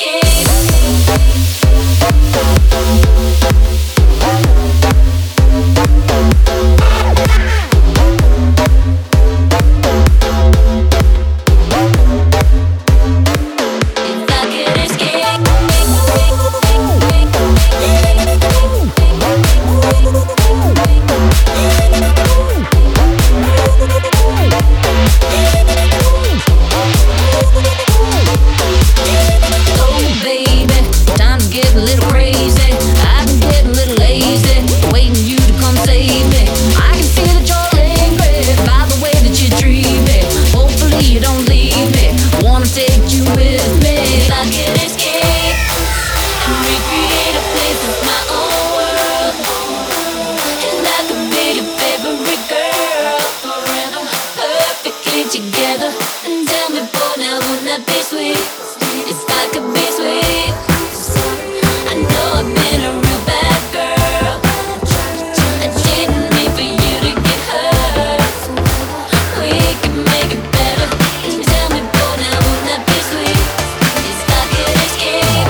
Together and tell me, boy, now wouldn't that be sweet? If I could be sweet, I know I've been a real bad girl. I didn't mean for you to get hurt. We can make it better. And tell me, boy, now wouldn't that be sweet? If I could escape.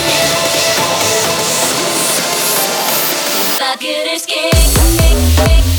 If I could escape.